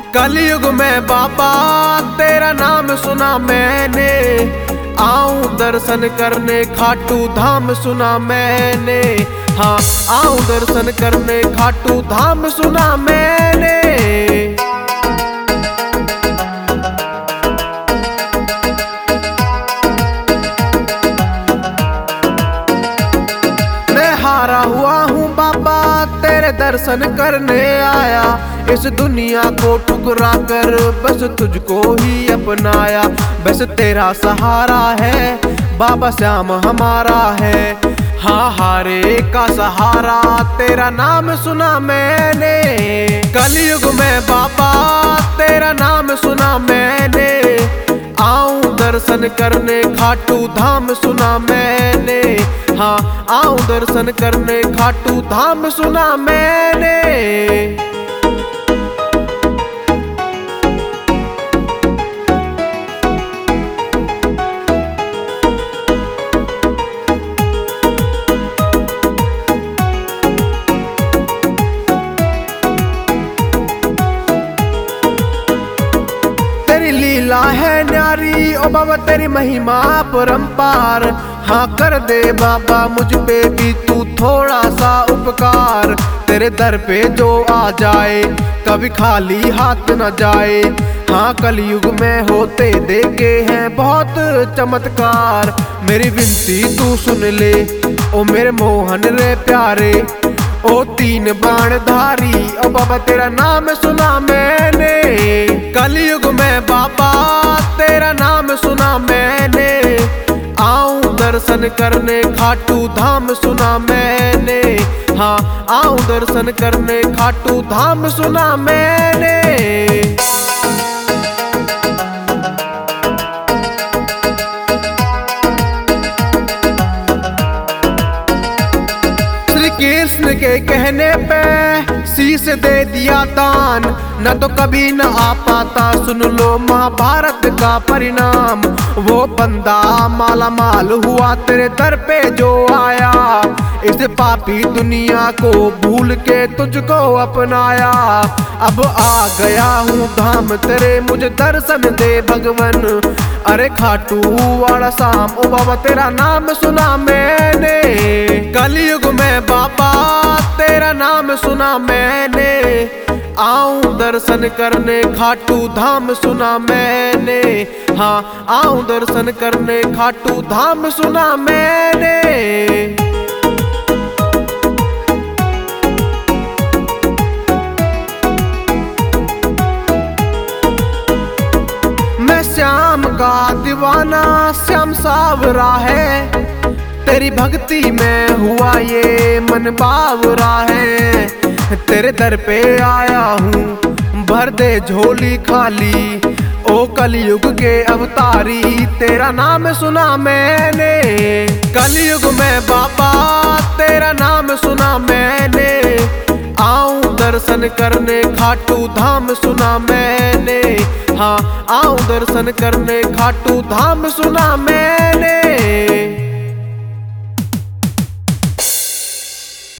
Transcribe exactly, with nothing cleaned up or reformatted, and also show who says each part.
Speaker 1: कलयुग में बाबा तेरा नाम सुना मैंने, आऊं दर्शन करने खाटू धाम सुना मैंने। हाँ आऊं दर्शन करने खाटू धाम सुना मैंने। मैं हारा हुआ हूँ बाबा तेरे दर्शन करने आया, इस दुनिया को ठुकरा कर बस तुझको ही अपनाया। बस तेरा सहारा है बाबा श्याम हमारा है, हाँ हारे का सहारा तेरा नाम सुना मैंने। कलयुग में बाबा तेरा नाम सुना मैंने, आऊं दर्शन करने खाटू धाम सुना मैंने। हाँ आऊं दर्शन करने खाटू धाम सुना मैंने। तेरी लीला है न्यारी ओ बाबा तेरी महिमा परंपार, हाँ कर दे बाबा मुझ पे भी तू थोड़ा सा उपकार। तेरे दर पे जो आ जाए कभी खाली हाथ न जाए, हाँ कलयुग में होते देखे हैं बहुत चमत्कार। मेरी विनती तू सुन ले ओ मेरे मोहन रे प्यारे, ओ तीन बाण धारी ओ बाबा तेरा नाम सुना मैंने। कलयुग में बाबा तेरा नाम सुना मैंने, आऊं दर्शन करने खाटू धाम सुना मैंने। हाँ आऊं दर्शन करने खाटू धाम सुना मैंने। कृष्ण के कहने पे शीश दे दिया दान, न तो कभी न आ पाता सुन लो महाभारत का परिणाम। वो बंदा माला माल हुआ तेरे दर पे जो आया, इस पापी दुनिया को भूल के तुझको अपनाया। अब आ गया हूँ धाम तेरे मुझे दर्शन दे भगवन, अरे खाटू वाला शाम ओ बाबा तेरा नाम सुना मैंने। कलयुग में बाबा तेरा नाम सुना मैंने, आऊं दर्शन करने खाटू धाम सुना मैंने। हाँ आऊं दर्शन करने खाटू धाम सुना मैंने। मैं श्याम का दीवाना श्याम सावरा है, तेरी भक्ति में हुआ ये मन बावरा है। तेरे दर पे आया हूँ भर दे झोली खाली, ओ कलयुग के अवतारी तेरा नाम सुना मैंने। कलयुग में बाबा तेरा नाम सुना मैंने, आऊं दर्शन करने खाटू धाम सुना मैंने। हाँ आऊं दर्शन करने खाटू धाम सुना मैंने।